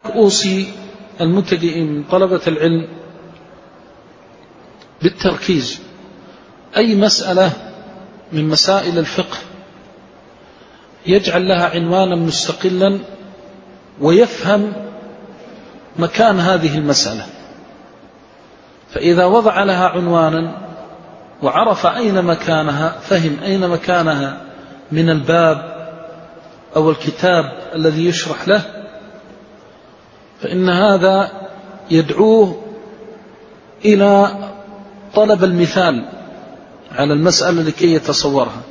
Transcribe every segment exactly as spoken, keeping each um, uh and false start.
أوصي المبتدئين من طلبة العلم بالتركيز. أي مسألة من مسائل الفقه يجعل لها عنوانا مستقلا ويفهم مكان هذه المسألة، فإذا وضع لها عنوانا وعرف أين مكانها، فهم أين مكانها من الباب أو الكتاب الذي يشرح له، فإن هذا يدعوه إلى طلب المثال على المسألة لكي يتصورها.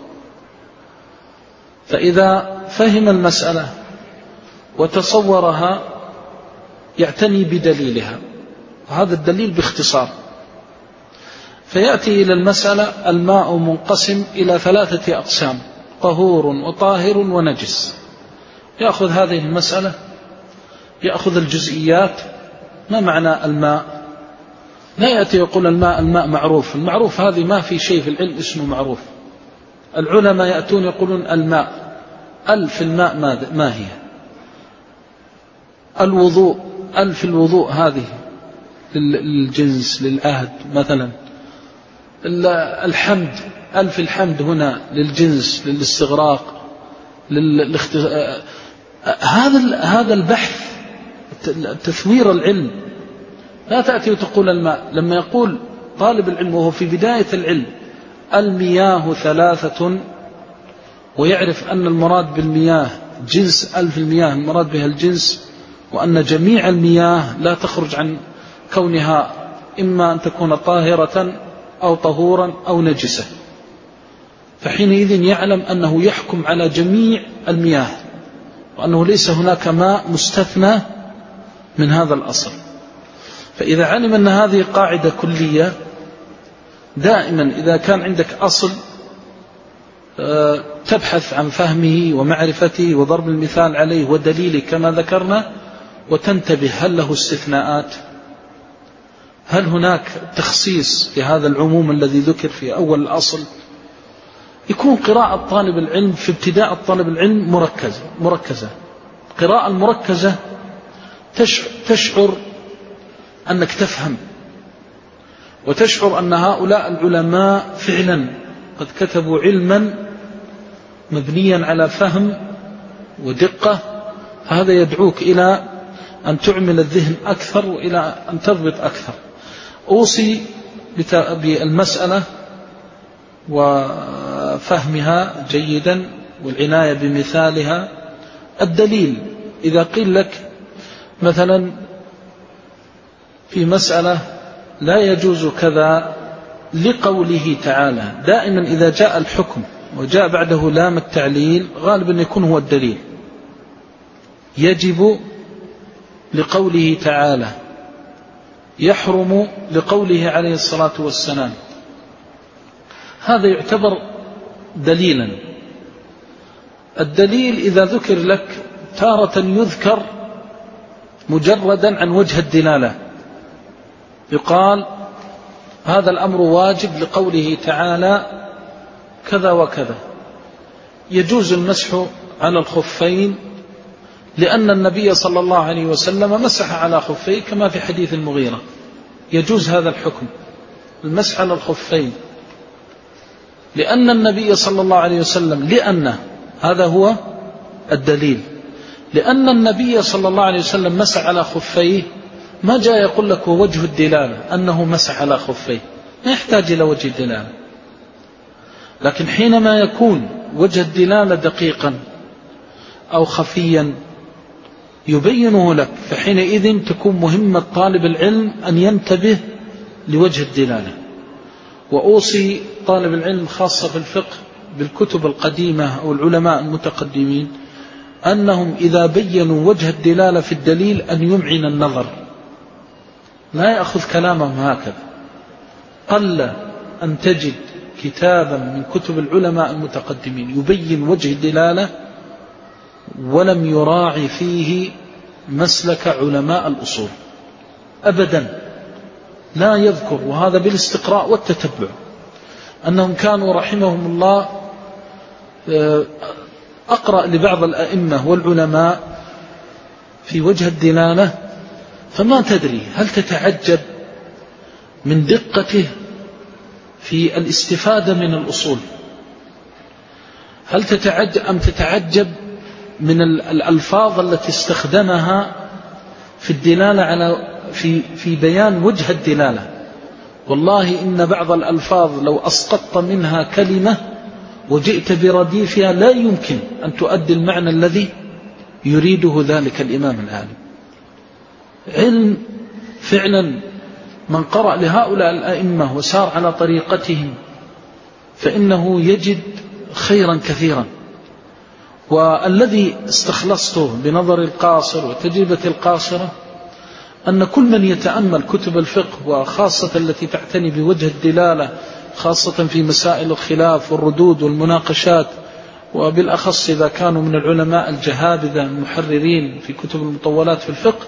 فإذا فهم المسألة وتصورها يعتني بدليلها، وهذا الدليل باختصار، فيأتي إلى المسألة الماء منقسم إلى ثلاثة أقسام: طهور وطاهر ونجس. يأخذ هذه المسألة، يأخذ الجزئيات. ما معنى الماء؟ لا يأتي يقول الماء الماء معروف. المعروف هذه ما في شيء في العلم اسمه معروف. العلماء يأتون يقولون الماء، ألف الماء ما هي؟ الوضوء، ألف الوضوء هذه للجنس للعهد مثلا. الحمد، ألف الحمد هنا للجنس للاستغراق للاخت... هذا هذا البحث تثوير العلم. لا تأتي وتقول الماء. لما يقول طالب العلم وهو في بداية العلم المياه ثلاثة، ويعرف أن المراد بالمياه جنس ألف المياه المراد بها الجنس، وأن جميع المياه لا تخرج عن كونها إما أن تكون طاهرة أو طهورا أو نجسة، فحينئذ يعلم أنه يحكم على جميع المياه، وأنه ليس هناك ماء مستثنى من هذا الأصل. فإذا علم أن هذه قاعدة كلية، دائما إذا كان عندك أصل تبحث عن فهمه ومعرفته وضرب المثال عليه ودليله كما ذكرنا، وتنتبه هل له استثناءات، هل هناك تخصيص في هذا العموم الذي ذكر في أول الأصل. يكون قراءة طالب العلم في ابتداء طالب العلم مركزة مركزة قراءة المركزة تشعر أنك تفهم، وتشعر أن هؤلاء العلماء فعلا قد كتبوا علما مبنيا على فهم ودقة. هذا يدعوك إلى أن تعمل الذهن أكثر وإلى أن تضبط أكثر. أوصي بالمسألة وفهمها جيدا والعناية بمثالها. الدليل، إذا قيل لك مثلا في مسألة لا يجوز كذا لقوله تعالى، دائما إذا جاء الحكم وجاء بعده لام التعليل غالبا يكون هو الدليل. يجب لقوله تعالى، يحرم لقوله عليه الصلاة والسلام. هذا يعتبر دليلا. الدليل إذا ذكر لك تارة يذكر مجردا عن وجه الدلالة، يقال هذا الأمر واجب لقوله تعالى كذا وكذا. يجوز المسح على الخفين لأن النبي صلى الله عليه وسلم مسح على خفيه كما في حديث المغيرة. يجوز هذا الحكم، المسح على الخفين، لأن النبي صلى الله عليه وسلم، لأن هذا هو الدليل، لأن النبي صلى الله عليه وسلم مسح على خفيه. ما جاء يقول لك وجه الدلالة أنه مسح على خفيه، ما يحتاج إلى وجه الدلالة. لكن حينما يكون وجه الدلالة دقيقا أو خفيا يبينه لك، فحينئذ تكون مهمة طالب العلم أن ينتبه لوجه الدلالة. وأوصي طالب العلم خاصة في الفقه بالكتب القديمة أو العلماء المتقدمين أنهم إذا بينوا وجه الدلالة في الدليل أن يمعن النظر، لا يأخذ كلامهم هكذا. قل أن تجد كتابا من كتب العلماء المتقدمين يبين وجه الدلالة ولم يراعي فيه مسلك علماء الأصول أبدا، لا يذكر. وهذا بالاستقراء والتتبع، أنهم كانوا رحمهم الله أقرأ لبعض الأئمة والعلماء في وجه الدلالة فما تدري هل تتعجب من دقته في الاستفادة من الأصول، هل تتعجب أم تتعجب من الألفاظ التي استخدمها في الدلالة على في في بيان وجه الدلالة. والله إن بعض الألفاظ لو أسقطت منها كلمة وجئت برديفها لا يمكن أن تؤدي المعنى الذي يريده ذلك الإمام العالم. علم فعلا من قرأ لهؤلاء الأئمة وسار على طريقتهم فإنه يجد خيرا كثيرا. والذي استخلصته بنظر القاصر وتجربة القاصرة أن كل من يتأمل كتب الفقه وخاصة التي تعتني بوجه الدلالة خاصة في مسائل الخلاف والردود والمناقشات، وبالأخص إذا كانوا من العلماء الجهابذة المحررين في كتب المطولات في الفقه،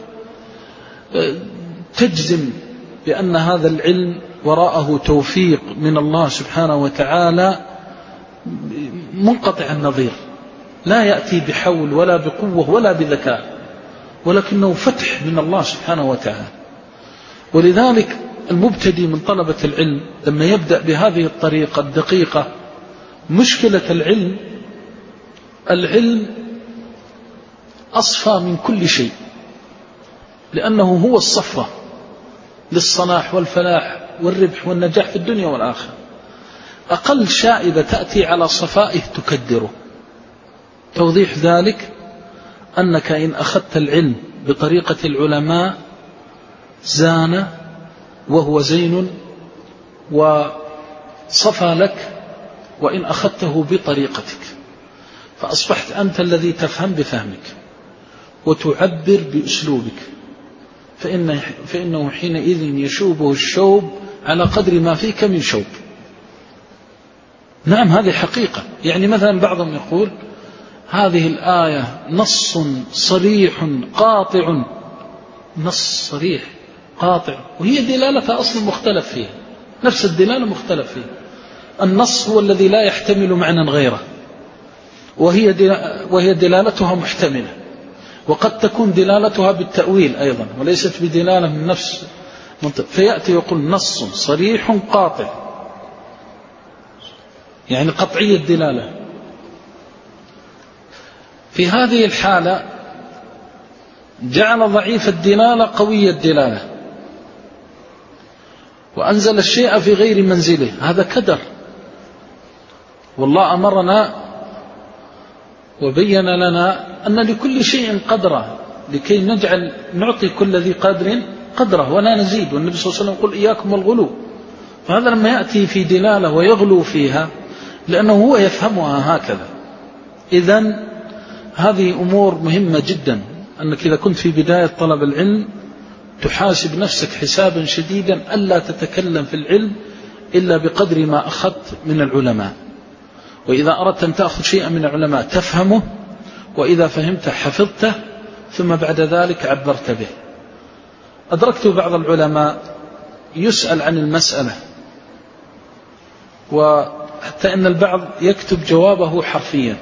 تجزم بأن هذا العلم وراءه توفيق من الله سبحانه وتعالى منقطع النظير، لا يأتي بحول ولا بقوة ولا بذكاء، ولكنه فتح من الله سبحانه وتعالى. ولذلك المبتدئ من طلبة العلم لما يبدأ بهذه الطريقة الدقيقة، مشكلة العلم العلم أصفى من كل شيء، لأنه هو الصفوة للصلاح والفلاح والربح والنجاح في الدنيا والآخرة. أقل شائبة تأتي على صفائه تكدره. توضيح ذلك أنك إن أخذت العلم بطريقة العلماء زان وهو زين وصفى لك، وإن أخذته بطريقتك فأصبحت أنت الذي تفهم بفهمك وتعبر بأسلوبك، فإن فإنه حينئذ يشوبه الشوب على قدر ما فيك من شوب. نعم هذه حقيقة. يعني مثلا بعضهم يقول هذه الآية نص صريح قاطع، نص صريح قاطع، وهي دلالتها أصلا مختلف فيها، نفس الدلالة مختلف فيها. النص هو الذي لا يحتمل معنى غيره، وهي وهي دلالتها محتملة، وقد تكون دلالتها بالتأويل أيضا وليست بدلالة من نفس منطق. فيأتي يقول نص صريح قاطع، يعني قطعية الدلالة. في هذه الحالة جعل ضعيف الدلالة قوي الدلالة، وأنزل الشيء في غير منزله. هذا كدر. والله أمرنا وبين لنا أن لكل شيء قدره، لكي نجعل نعطي كل ذي قدر قدره ولا نزيد. والنبي صلى الله عليه وسلم يقول إياكم والغلو. فهذا لما يأتي في دلالة ويغلو فيها لأنه هو يفهمها هكذا. إذن هذه أمور مهمة جدا، أنك إذا كنت في بداية طلب العلم تحاسب نفسك حسابا شديدا ألا تتكلم في العلم إلا بقدر ما أخذت من العلماء. وإذا أردت أن تأخذ شيئا من العلماء تفهمه، وإذا فهمت حفظته، ثم بعد ذلك عبرت به. أدركت بعض العلماء يسأل عن المسألة، وحتى أن البعض يكتب جوابه حرفيا،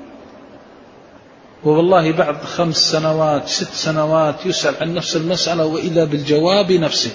والله بعد خمس سنوات ست سنوات يسأل عن نفس المسألة وإذا بالجواب نفسه،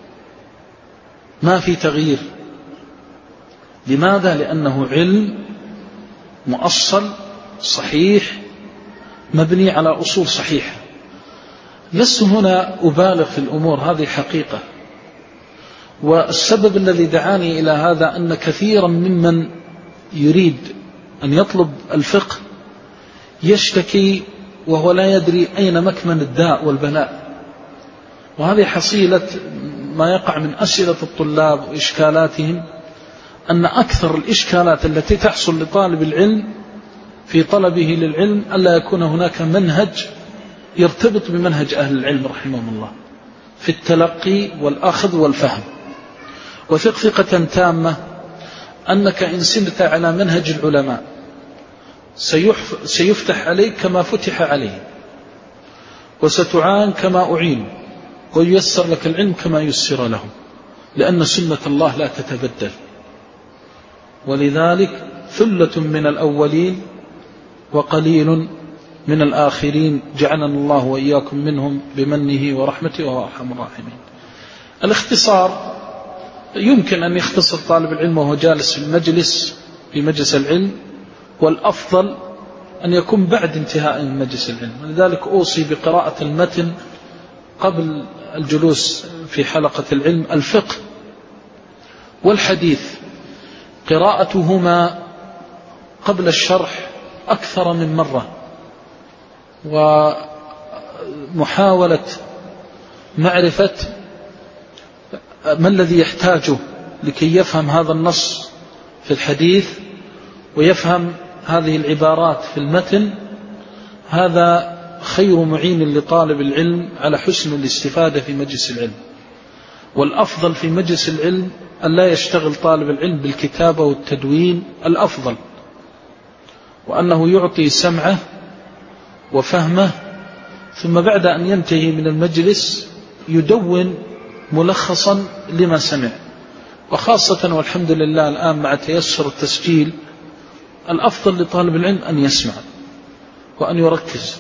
ما في تغيير. لماذا؟ لأنه علم مؤصل صحيح مبني على أصول صحيحة. لست هنا أبالغ في الأمور، هذه حقيقة. والسبب الذي دعاني إلى هذا أن كثيرا ممن يريد أن يطلب الفقه يشتكي وهو لا يدري أين مكمن الداء والبلاء. وهذه حصيلة ما يقع من أسئلة الطلاب وإشكالاتهم، أن أكثر الإشكالات التي تحصل لطالب العلم في طلبه للعلم ألا يكون هناك منهج يرتبط بمنهج أهل العلم رحمهم الله في التلقي والأخذ والفهم. وثق ثقة تامة أنك إن سرت على منهج العلماء سيفتح عليك كما فتح عليه، وستعان كما أعين، وييسر لك العلم كما يسر لهم، لأن سنة الله لا تتبدل. ولذلك ثلة من الأولين وقليل من الآخرين، جعلنا الله وإياكم منهم بمنه ورحمته وهو أرحم الراحمين. الاختصار يمكن أن يختصر طالب العلم وهو جالس في المجلس في مجلس العلم، والأفضل أن يكون بعد انتهاء مجلس العلم. ولذلك أوصي بقراءة المتن قبل الجلوس في حلقة العلم. الفقه والحديث قراءتهما قبل الشرح أكثر من مرة، ومحاولة معرفة ما الذي يحتاجه لكي يفهم هذا النص في الحديث ويفهم هذه العبارات في المتن، هذا خير معين لطالب العلم على حسن الاستفادة في مجلس العلم. والأفضل في مجلس العلم أن لا يشتغل طالب العلم بالكتابة والتدوين، الأفضل وأنه يعطي سمعه وفهمه، ثم بعد أن ينتهي من المجلس يدون ملخصا لما سمع. وخاصة والحمد لله الآن مع تيسر التسجيل، الأفضل لطالب العلم أن يسمع وأن يركز.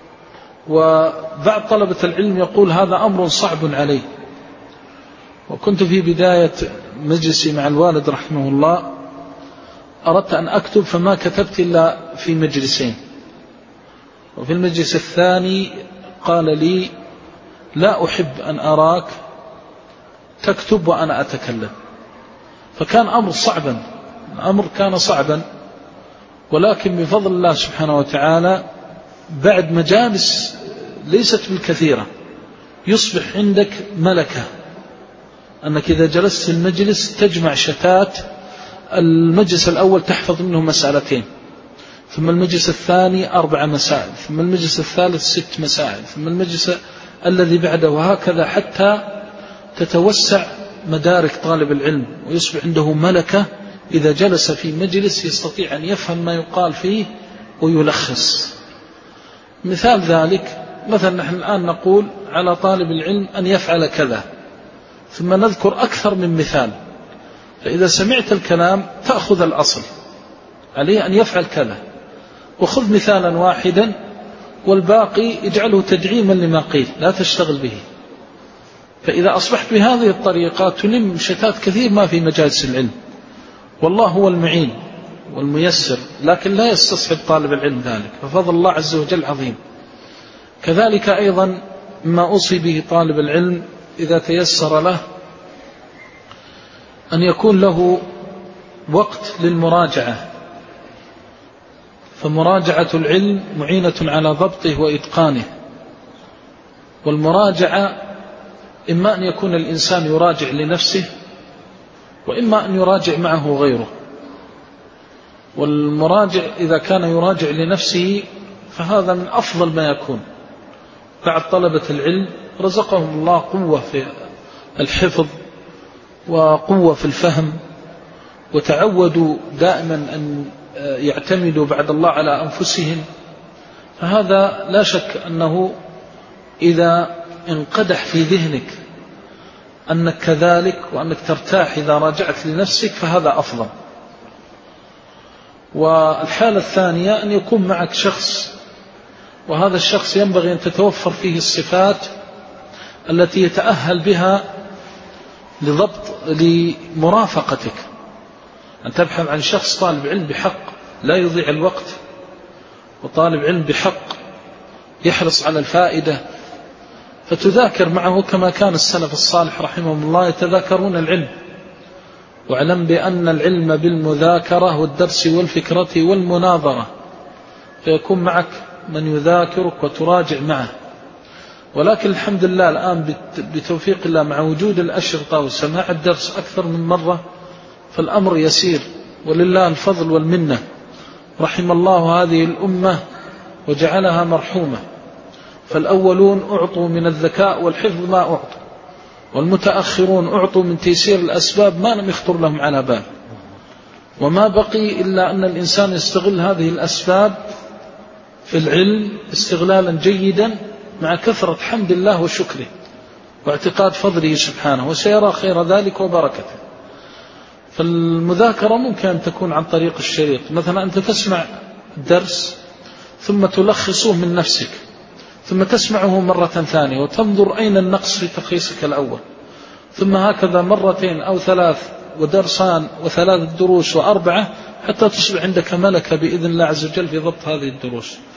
وبعض طلبة العلم يقول هذا أمر صعب عليه. وكنت في بداية مجلسي مع الوالد رحمه الله أردت أن أكتب، فما كتبت إلا في مجلسين، وفي المجلس الثاني قال لي لا أحب أن أراك تكتب وأنا أتكلم. فكان أمر صعبا، الأمر كان صعبا، ولكن بفضل الله سبحانه وتعالى بعد مجالس ليست بالكثيرة يصبح عندك ملكة، أنك إذا جلست في المجلس تجمع شتات. المجلس الأول تحفظ منه مسألتين، ثم المجلس الثاني أربع مسائل، ثم المجلس الثالث ست مسائل، ثم المجلس الذي بعده، وهكذا حتى تتوسع مدارك طالب العلم ويصبح عنده ملكة. إذا جلس في مجلس يستطيع أن يفهم ما يقال فيه ويلخص. مثال ذلك مثلا نحن الآن نقول على طالب العلم أن يفعل كذا، ثم نذكر أكثر من مثال، فإذا سمعت الكلام تأخذ الأصل، عليه أن يفعل كذا، وخذ مثالا واحدا والباقي اجعله تدعيما لما قيل، لا تشتغل به. فإذا أصبحت بهذه الطريقة تلم شتات كثير ما في مجالس العلم، والله هو المعين والميسر، لكن لا يستصحب طالب العلم ذلك، ففضل الله عز وجل عظيم. كذلك أيضا ما أوصي به طالب العلم إذا تيسر له أن يكون له وقت للمراجعة، فمراجعة العلم معينة على ضبطه وإتقانه. والمراجعة إما أن يكون الإنسان يراجع لنفسه، وإما أن يراجع معه غيره. والمراجع إذا كان يراجع لنفسه فهذا من أفضل ما يكون. بعض طلبة العلم رزقهم الله قوة في الحفظ وقوة في الفهم، وتعودوا دائما أن يعتمدوا بعد الله على أنفسهم، فهذا لا شك أنه إذا انقدح في ذهنك أنك كذلك وأنك ترتاح إذا راجعت لنفسك فهذا أفضل. والحالة الثانية أن يكون معك شخص، وهذا الشخص ينبغي أن تتوفر فيه الصفات التي يتأهل بها لضبط لمرافقتك، أن تبحث عن شخص طالب علم بحق لا يضيع الوقت، وطالب علم بحق يحرص على الفائدة، فتذاكر معه كما كان السلف الصالح رحمهم الله يتذاكرون العلم. واعلم بأن العلم بالمذاكرة والدرس والفكرة والمناظرة، فيكون معك من يذاكرك وتراجع معه. ولكن الحمد لله الآن بتوفيق الله مع وجود الأشرطة وسماع الدرس أكثر من مرة فالأمر يسير، ولله الفضل والمنة. رحم الله هذه الأمة وجعلها مرحومة، فالأولون أعطوا من الذكاء والحفظ ما أعطوا، والمتأخرون أعطوا من تيسير الأسباب ما لم يخطر لهم على بال. وما بقي إلا أن الإنسان يستغل هذه الأسباب في العلم استغلالا جيدا مع كثرة حمد الله وشكره واعتقاد فضله سبحانه، وسيرى خير ذلك وبركته. فالمذاكرة ممكن أن تكون عن طريق الشريط، مثلا أنت تسمع درس ثم تلخصه من نفسك، ثم تسمعه مرة ثانية وتنظر أين النقص في تلخيصك الأول، ثم هكذا مرتين أو ثلاث ودرسان وثلاث دروس وأربعة، حتى تصبح عندك ملكة بإذن الله عز وجل في ضبط هذه الدروس.